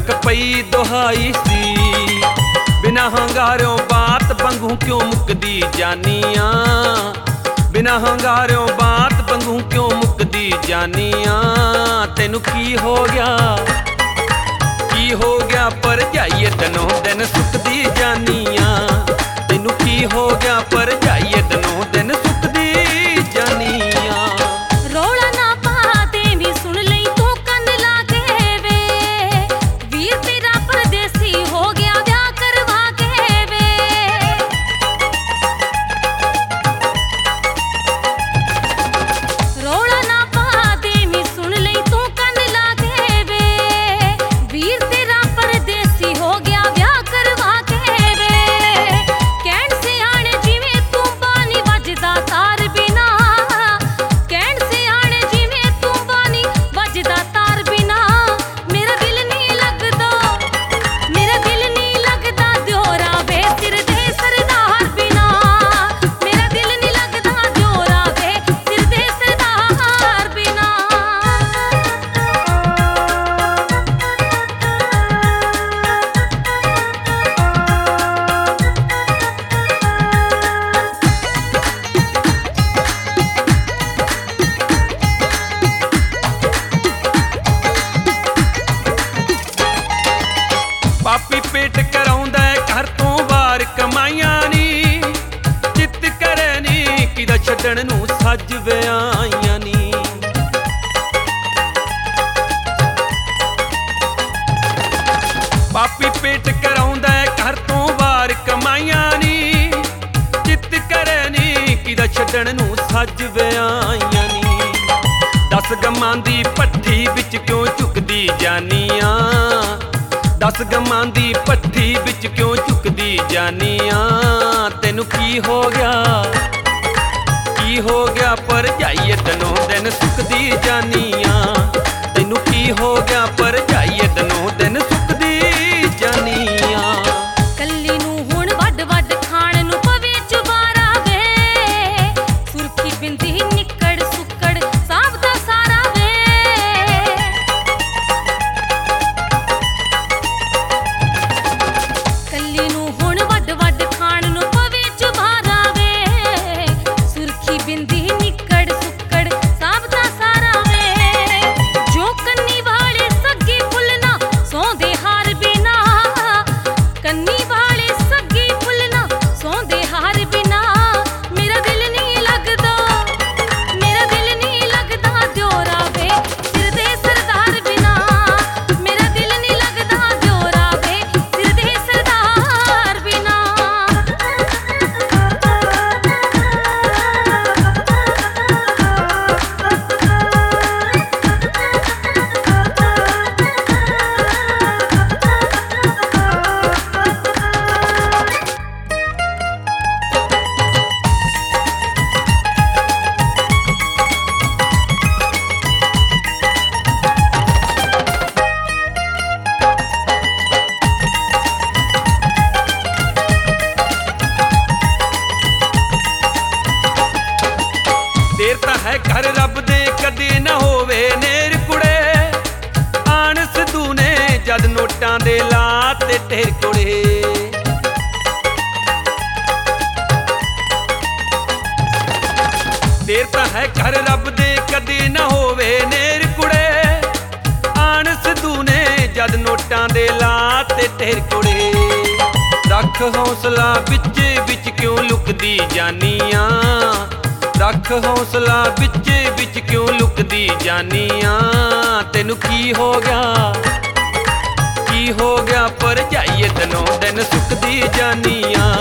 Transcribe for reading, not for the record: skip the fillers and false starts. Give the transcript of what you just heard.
तक पई दुहाई सी, बिना हंगारों बात बंगू क्यों मुकदी जानिया, बिना हंगारों बात बंगू क्यों मुकदी जानिया। तेनू की हो गया पर जाइए दिनों दिन सुकदी जानिया, तेनू की हो गया पर जाइए दिनों दिन सुकदी जानिया। रोला ना पा देवी सुन लई तू कन लागे वे, वीर तेरा परदेसी हो गया ब्याह करवा के वे। रोला ना पा देवी सुन लई तू कन लागे वे, वीर तेरा परदेसी हो गया ब्याह करवा के वे। कहण से आने जिवें तू बानी वजदा तार बिना, कहण से आने जिवें तू बानी वजदा तार बिना। मेरा दिल नहीं लगदा, मेरा दिल नहीं लगदा दियोरा वे सिर दे सरदार बिना, मेरा दिल नहीं लगदा दियोरा वे सिर दे सरदार बिना। पापी पेट कराउंदा घर तो बाहर कमाइयां नी, चित करे नी किदा छड्डण नूं सज विआइयां नी। पापी पेट कराउंदा घर तो बाहर कमाइयां नी, चित करे नी किदा छड्डण नूं सज विआइयां नी। दस गमां दी भट्ठी विच क्यों झुकदी जानिया, दस गमां दी भट्ठी विच क्यों झुकदी जानिया। तेनू की हो गया पर जाइए दिनों दिन सुकदी जानिया, तेनू की हो गया पर जाइए दिनों दिन सुकदी जानिया। कल्ली नूं हुण वड वड खाण नूं पवे चुबारा वे, सुरखी बिंदी निकड़ सुकड़ साब दा सारा वे। कल्ली नूं हुण वड वड खाण नूं पवे चुबारा वे, सुरखी बिंदी निकड़ सुकड़ साब दा सारा वे। जो कन्नी वाले सग्गी फुलना सौंदे हार बिना, कन्नी वाले सग्गी फुलना सौंदे हार बिना। मेरा दिल नहीं लगदा, मेरा दिल नहीं लगदा दियोरा वे सिर दे सरदार बिना, मेरा दिल नहीं लगदा दियोरा वे सिर दे सरदार बिना। देर तां है घर रब दे कदे ना होवे नेर कुड़े, आण सिद्धू ने जद नोटां दे लाते ढेर कुड़े। देर तां है घर रब दे कदे ना होवे नेर कुड़े, आण सिद्धू ने जद नोटां दे लाते ढेर कुड़े। रख हौसला बिच्चे बिच क्यों लुकदी जानिया, रख हौसला बिच्चे बिच क्यों लुकदी जानिया। तेनू की हो गया पर जाइए दिनों दिन सुकदी जानिया,